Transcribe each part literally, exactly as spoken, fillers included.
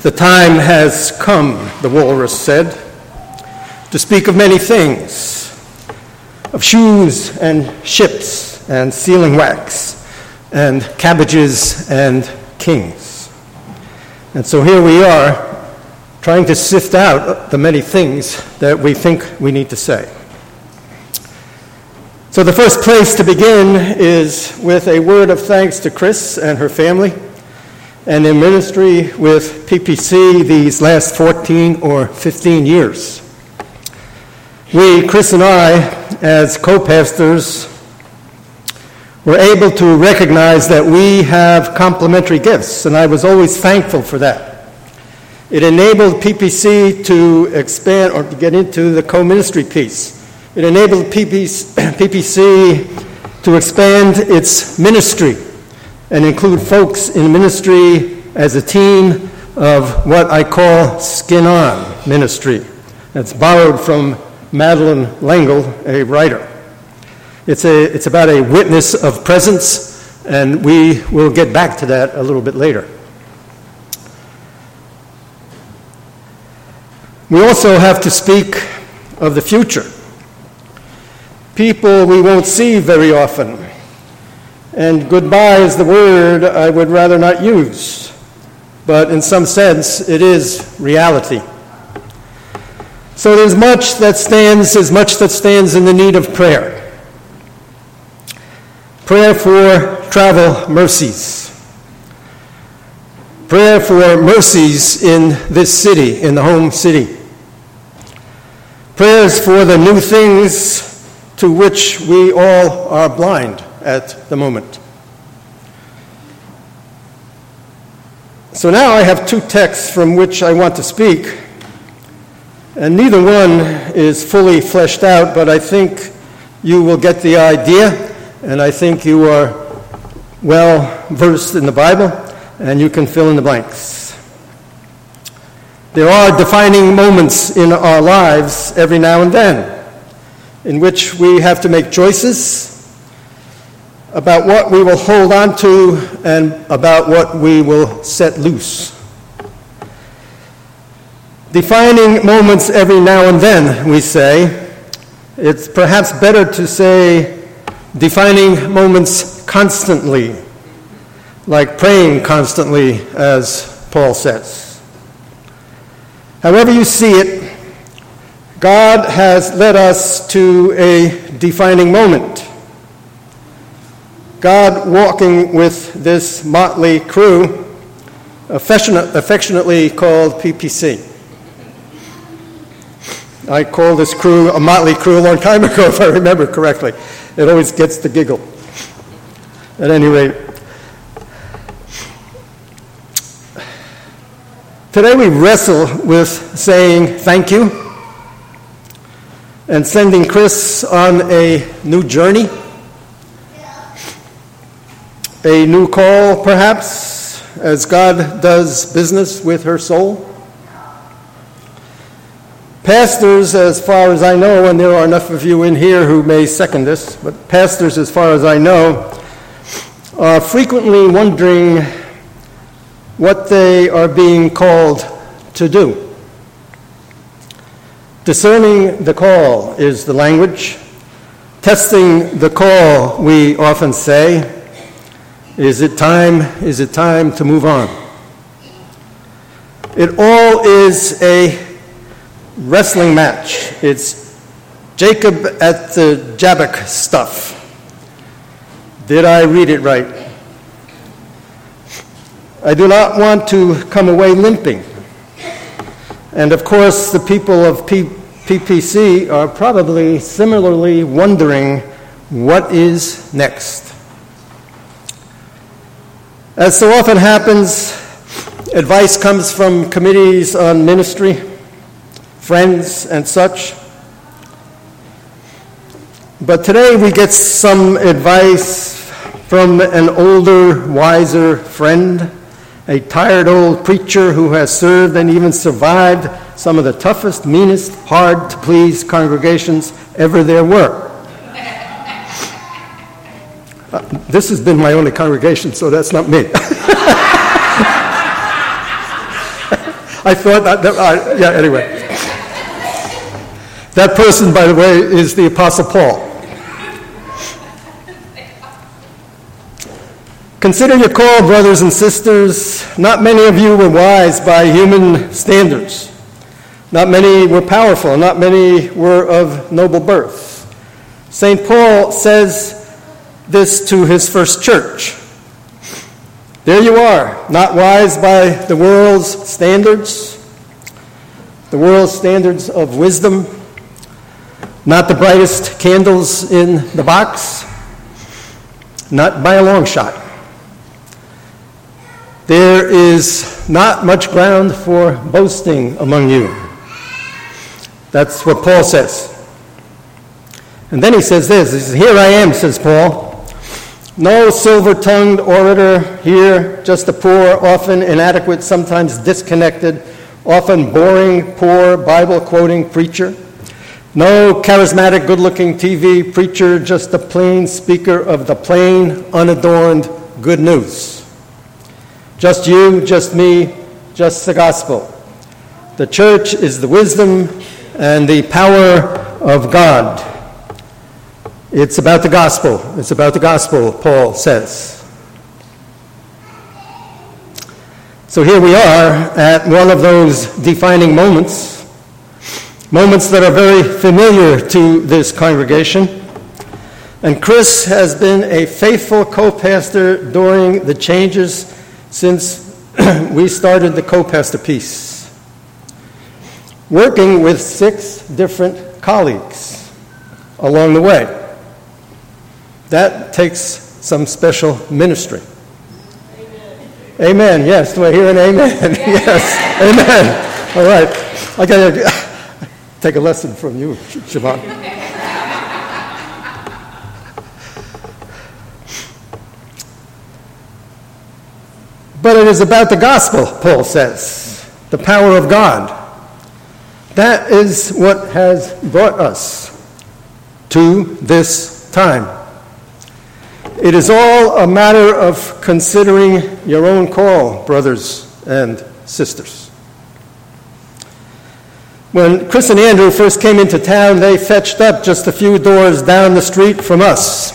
The time has come, the walrus said, to speak of many things, of shoes and ships and sealing wax and cabbages and kings. And so here we are, trying to sift out the many things that we think we need to say. So the first place to begin is with a word of thanks to Chris and her family and their ministry with P P C these last fourteen or fifteen years. We, Chris and I, as co-pastors, were able to recognize that we have complementary gifts, and I was always thankful for that. It enabled P P C to expand or to get into the co-ministry piece. It enabled P P C to expand its ministry and include folks in ministry as a team of what I call skin-on ministry. That's borrowed from Madeleine L'Engle, a writer. It's, a, it's about a witness of presence, and we will get back to that a little bit later. We also have to speak of the future. People we won't see very often. And goodbye is the word I would rather not use. But in some sense, it is reality. So there's much that stands, as much that stands in the need of prayer. Prayer for travel mercies. Prayer for mercies in this city, in the home city. Prayers for the new things to which we all are blind at the moment. So now I have two texts from which I want to speak, and neither one is fully fleshed out, but I think you will get the idea, and I think you are well versed in the Bible, and you can fill in the blanks. There are defining moments in our lives every now and then in which we have to make choices about what we will hold on to and about what we will set loose. Defining moments every now and then, we say. It's perhaps better to say defining moments constantly, like praying constantly, as Paul says. However you see it, God has led us to a defining moment. God walking with this motley crew, affectionate, affectionately called P P C. I called this crew a motley crew a long time ago, if I remember correctly. It always gets the giggle. At any rate, today we wrestle with saying thank you and sending Chris on a new journey, a new call perhaps, as God does business with her soul. Pastors, as far as I know, and there are enough of you in here who may second this, but pastors, as far as I know, are frequently wondering what they are being called to do. Discerning the call is the language. Testing the call, we often say. Is it time? Is it time to move on? It all is a wrestling match. It's Jacob at the Jabbok stuff. Did I read it right? I do not want to come away limping. And of course, the people of P P C are probably similarly wondering what is next. As so often happens, advice comes from committees on ministry, friends, and such. But today we get some advice from an older, wiser friend, a tired old preacher who has served and even survived some of the toughest, meanest, hard-to-please congregations ever there were. Uh, this has been my only congregation, so that's not me. I thought that, that uh, yeah, anyway. That person, by the way, is the Apostle Paul. Consider your call, brothers and sisters. Not many of you were wise by human standards. Not many were powerful. Not many were of noble birth. Saint Paul says this to his first church. There you are, not wise by the world's standards, the world's standards of wisdom, not the brightest candles in the box, not by a long shot. There is not much ground for boasting among you. That's what Paul says. And then he says this, he says, here I am, says Paul. No silver-tongued orator here, just a poor, often inadequate, sometimes disconnected, often boring, poor, Bible-quoting preacher. No charismatic, good-looking T V preacher, just a plain speaker of the plain, unadorned good news. Just you, just me, just the gospel. The church is the wisdom and the power of God. It's about the gospel. It's about the gospel, Paul says. So here we are at one of those defining moments, moments that are very familiar to this congregation. And Chris has been a faithful co-pastor during the changes since we started the co-pastor piece, working with six different colleagues along the way. That takes some special ministry. Amen. Amen. Yes. Do I hear an amen? Yeah. Yes. Amen. All right. I got to take a lesson from you, Siobhan. But it is about the gospel, Paul says, the power of God. That is what has brought us to this time. It is all a matter of considering your own call, brothers and sisters. When Chris and Andrew first came into town, they fetched up just a few doors down the street from us.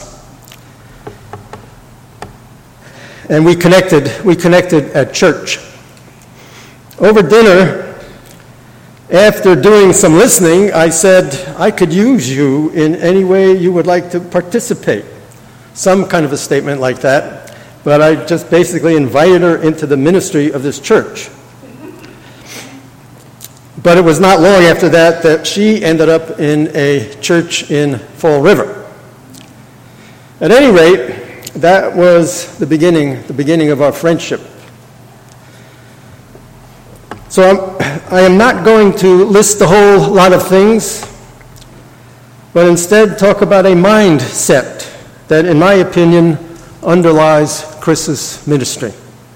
And we connected, we connected at church. Over dinner, after doing some listening, I said, I could use you in any way you would like to participate. Some kind of a statement like that, but I just basically invited her into the ministry of this church. But it was not long after that that she ended up in a church in Fall River. At any rate, that was the beginning, the beginning of our friendship. So I'm, I am not going to list a whole lot of things, but instead talk about a mindset that, in my opinion, underlies Chris's ministry.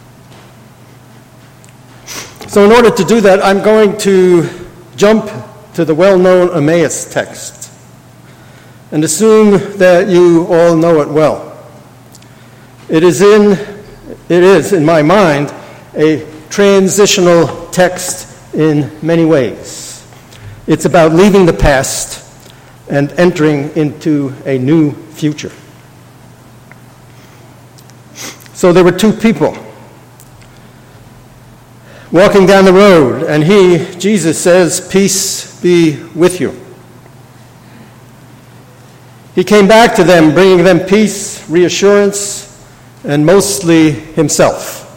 So in order to do that, I'm going to jump to the well-known Emmaus text and assume that you all know it well. It is in, it is, in my mind, a transitional text in many ways. It's about leaving the past and entering into a new future. So there were two people walking down the road, and he, Jesus says, peace be with you. He came back to them, bringing them peace, reassurance, and mostly himself.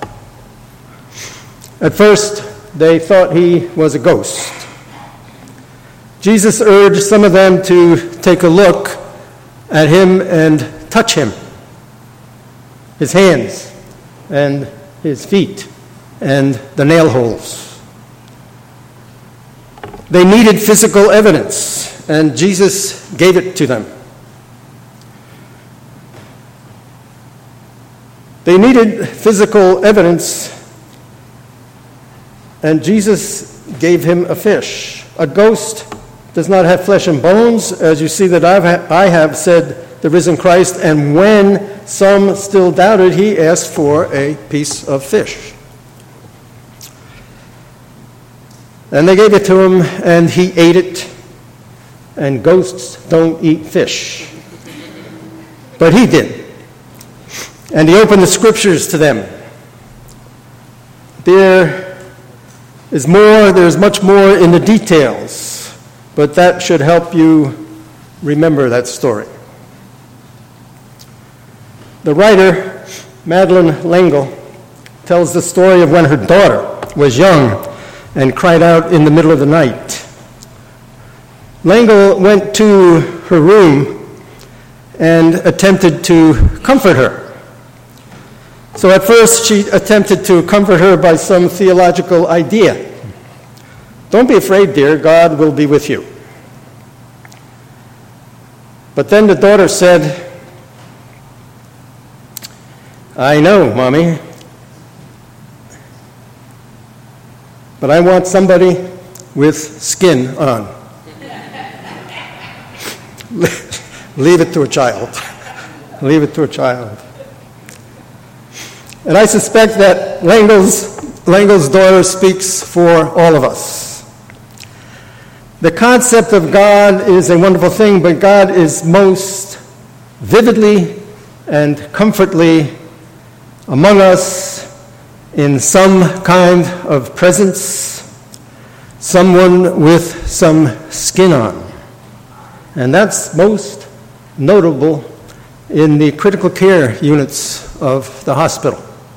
At first, they thought he was a ghost. Jesus urged some of them to take a look at him and touch him. His hands and his feet and the nail holes. They needed physical evidence, and Jesus gave it to them. They needed physical evidence, and Jesus gave him a fish. A ghost does not have flesh and bones, as you see that I've ha- I have said the risen Christ, and when some still doubted, he asked for a piece of fish. And they gave it to him, and he ate it. And ghosts don't eat fish. But he did. And he opened the scriptures to them. There is more, there's much more in the details, but that should help you remember that story. The writer, Madeleine L'Engle, tells the story of when her daughter was young and cried out in the middle of the night. L'Engle went to her room and attempted to comfort her. So at first she attempted to comfort her by some theological idea. Don't be afraid, dear, God will be with you. But then the daughter said, I know, Mommy, but I want somebody with skin on. Leave it to a child. Leave it to a child. And I suspect that L'Engle's, L'Engle's daughter speaks for all of us. The concept of God is a wonderful thing, but God is most vividly and comfortably among us in some kind of presence, someone with some skin on. And that's most notable in the critical care units of the hospital.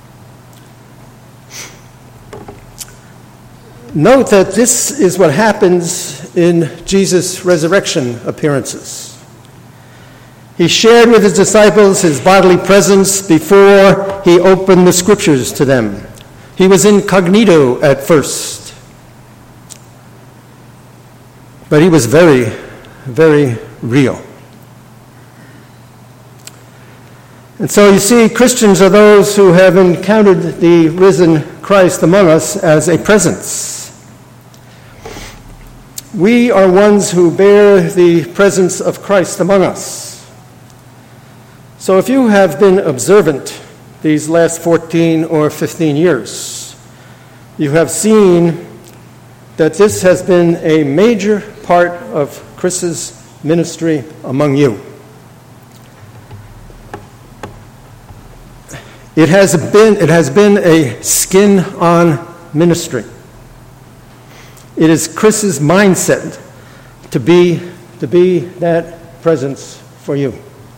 Note that this is what happens in Jesus' resurrection appearances. He shared with his disciples his bodily presence before he opened the scriptures to them. He was incognito at first, but he was very, very real. And so you see, Christians are those who have encountered the risen Christ among us as a presence. We are ones who bear the presence of Christ among us. So if you have been observant these last fourteen or fifteen years, you have seen that this has been a major part of Chris's ministry among you. It has been, it has been a skin-on ministry. It is Chris's mindset to be, to be that presence for you.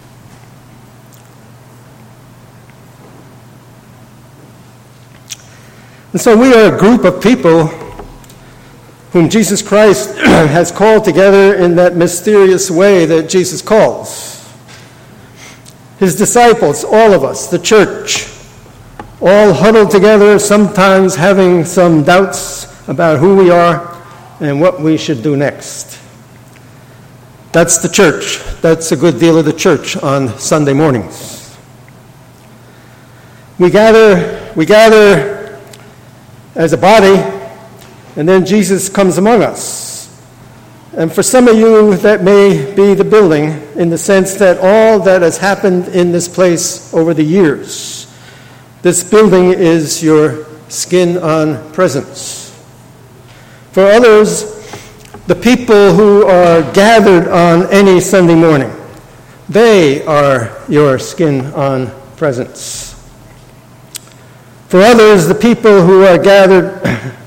And so we are a group of people whom Jesus Christ has called together in that mysterious way that Jesus calls. His disciples, all of us, the church, all huddled together, sometimes having some doubts about who we are and what we should do next. That's the church. That's a good deal of the church on Sunday mornings. We gather, we gather as a body, and then Jesus comes among us. And for some of you, that may be the building, in the sense that all that has happened in this place over the years, this building is your skin-on presence. For others, the people who are gathered on any Sunday morning, they are your skin-on presence. For others, the people who are gathered,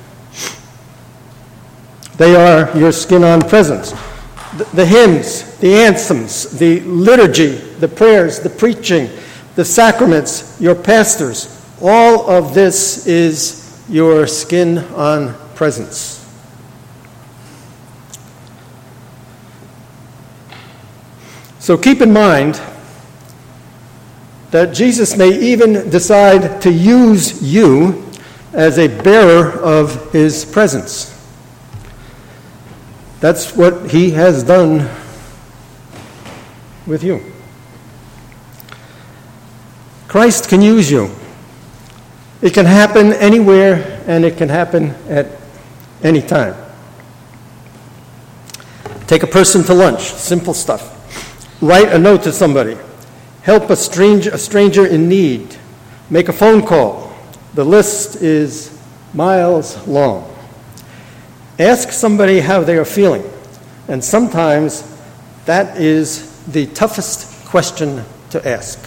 they are your skin-on presence. The, the hymns, the anthems, the liturgy, the prayers, the preaching, the sacraments, your pastors, all of this is your skin-on presence. So keep in mind that Jesus may even decide to use you as a bearer of his presence. That's what he has done with you. Christ can use you. It can happen anywhere, and it can happen at any time. Take a person to lunch, simple stuff. Write a note to somebody. Help a stranger, a stranger in need. Make a phone call. The list is miles long. Ask somebody how they are feeling, and sometimes that is the toughest question to ask.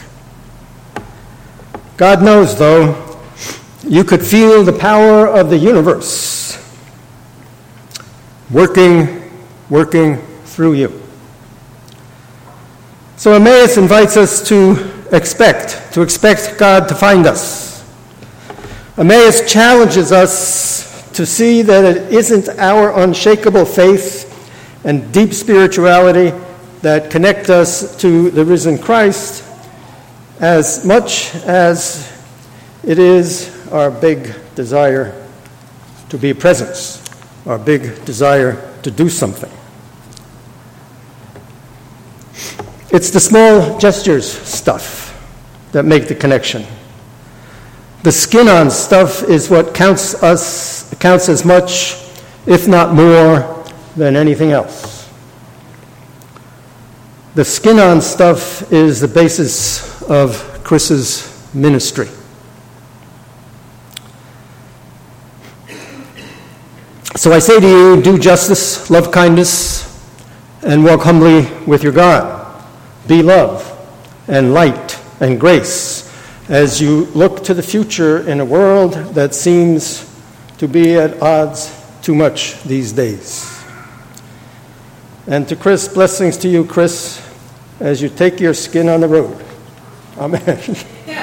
God knows, though, you could feel the power of the universe working, working through you. So Emmaus invites us to expect, to expect God to find us. Emmaus challenges us to see that it isn't our unshakable faith and deep spirituality that connect us to the risen Christ as much as it is our big desire to be present, our big desire to do something. It's the small gestures stuff that make the connection. The skin-on stuff is what counts us counts as much, if not more, than anything else. The skin-on stuff is the basis of Chris's ministry. So I say to you, do justice, love kindness, and walk humbly with your God. Be love and light and grace as you look to the future in a world that seems to be at odds too much these days. And to Chris, blessings to you, Chris, as you take your skin on the road. Amen.